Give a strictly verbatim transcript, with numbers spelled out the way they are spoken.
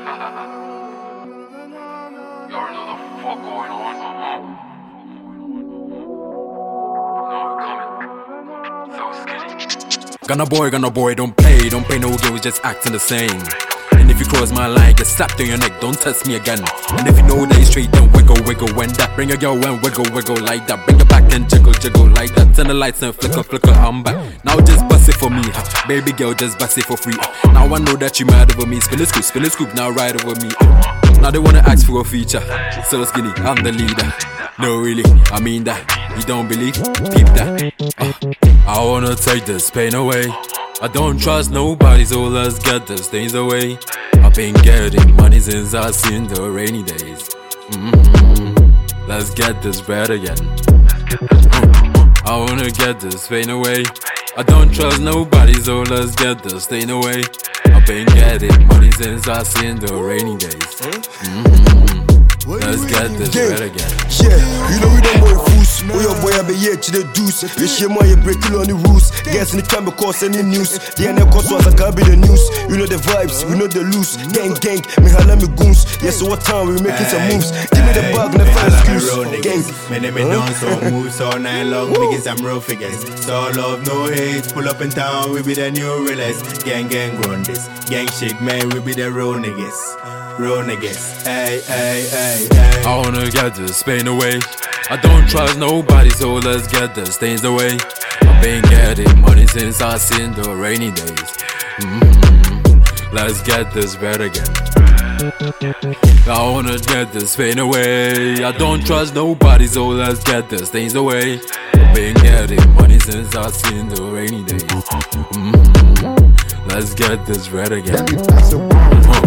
already know the fuck going on. No, we're coming. So skinny. Gunna boy, gunna boy, don't play, don't play no games, just acting the same. And if you cross my line, get slapped on your neck, don't test me again. And if you know that it's straight, then wiggle, wiggle when that. Bring your girl and wiggle, wiggle like that. Bring it back and jiggle, jiggle like that. Turn the lights and flicker, flicker, I'm back. Now just bust it for me, huh? Baby girl, just bust it for free. Now I know that you mad over me. Spin the scoop, spin the scoop, now ride over me. Now they wanna ask for a feature. So skinny, I'm the leader. No really, I mean that. You don't believe? Peep that. uh, I wanna take this pain away. I don't trust nobody, so let's get these things away. I've been getting money since I seen the rainy days. Mm-hmm. Let's get this bread again. I wanna get this pain away. I don't trust nobody, so let's get this thing away. I've been getting money since I seen the rainy days. Mm-hmm. Let's get this bread again. Yeah, you know we don't boy fools. Oh your boy I be here to the deuce. You share my breaking on the rules. Guess in the time because any news. The end of course was I can't be the news. You know the vibes, we know the loose. Gang gang, me hala me goons. Yes, so what time we making some moves? Give me the bag, never excuse. Gang, me name me done some moves all night long. Making some real figures. So love, no hate. Pull up in town, we be the new realest. Gang gang run this. Gang shit man, we be the real niggas. Real niggas, hey, hey, hey, hey. I wanna get this pain away. I don't trust nobody, so let's get the stains away. I've been getting money since I seen the rainy days. Mm-hmm. Let's get this bread again. I wanna get this pain away. I don't trust nobody, so let's get the stains away. I've been getting money since I seen the rainy days. Mm-hmm. Let's get this bread again. Uh-huh.